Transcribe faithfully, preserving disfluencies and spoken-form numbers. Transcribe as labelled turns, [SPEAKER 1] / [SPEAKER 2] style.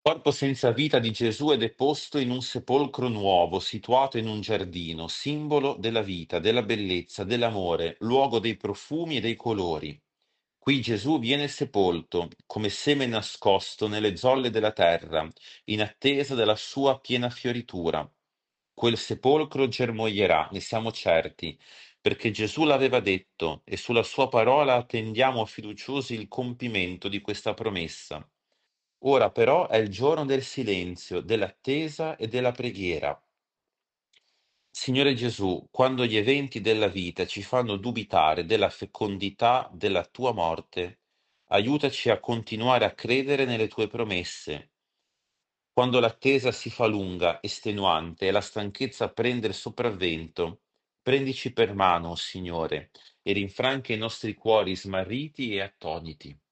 [SPEAKER 1] Corpo senza vita di Gesù è deposto in un sepolcro nuovo, situato in un giardino, simbolo della vita, della bellezza, dell'amore, luogo dei profumi e dei colori. Qui Gesù viene sepolto, come seme nascosto nelle zolle della terra, in attesa della sua piena fioritura. Quel sepolcro germoglierà, ne siamo certi, perché Gesù l'aveva detto e sulla sua parola attendiamo fiduciosi il compimento di questa promessa. Ora però è il giorno del silenzio, dell'attesa e della preghiera. Signore Gesù, quando gli eventi della vita ci fanno dubitare della fecondità della tua morte, aiutaci a continuare a credere nelle tue promesse. Quando l'attesa si fa lunga, estenuante e la stanchezza prende il sopravvento, prendici per mano, o Signore, e rinfranca i nostri cuori smarriti e attoniti.